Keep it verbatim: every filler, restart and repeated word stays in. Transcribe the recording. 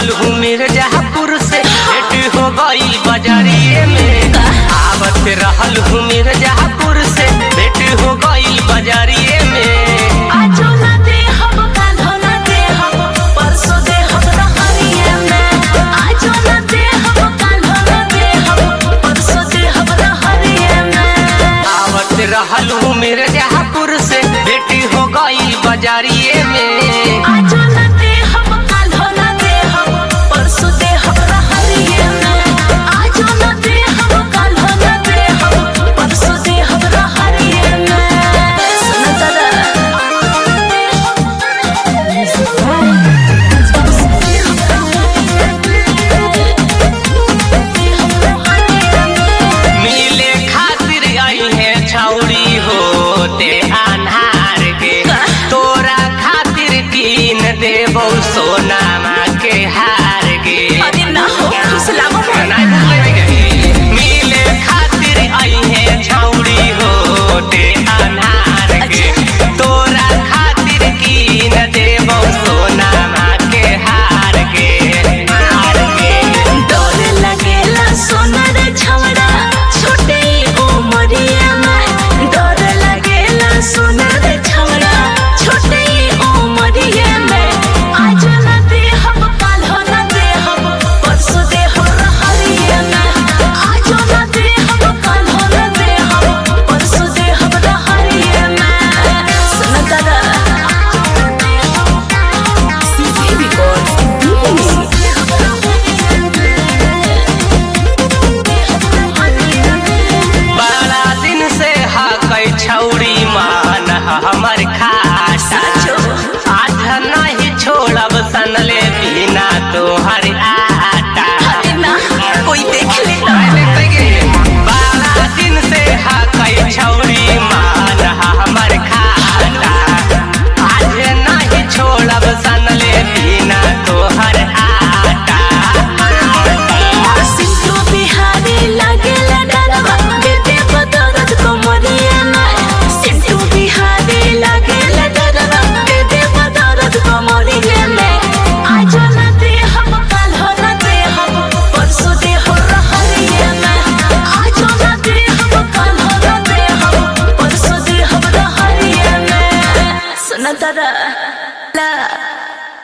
रहल हूँ मिर्जापुर से, भेंट हो गई बाजारिए में। आवत रहल हूँ मिर्जापुर से, भेंट हो गई बाजारिए में। आजो ना दे हम काल्हो ना दे हम परसों दे हम रहरिये में। आजो ना दे हम काल्हो ना दे हम परसों दे हम रहरिये में। आवत रहल हूँ मिर्जापुर से, भेंट हो गई बाजारिए में। आजो ना दे हम काल्हो ना दे हम परसों दे हम रहरिये में। आजो ना दे हम काल्हो ना दे हम परसों दे हम रहरिये में। सुन दादा मिले खातिर आई है छौरी होते अन्हार के, तोरा खातिर कीन देबौ सोना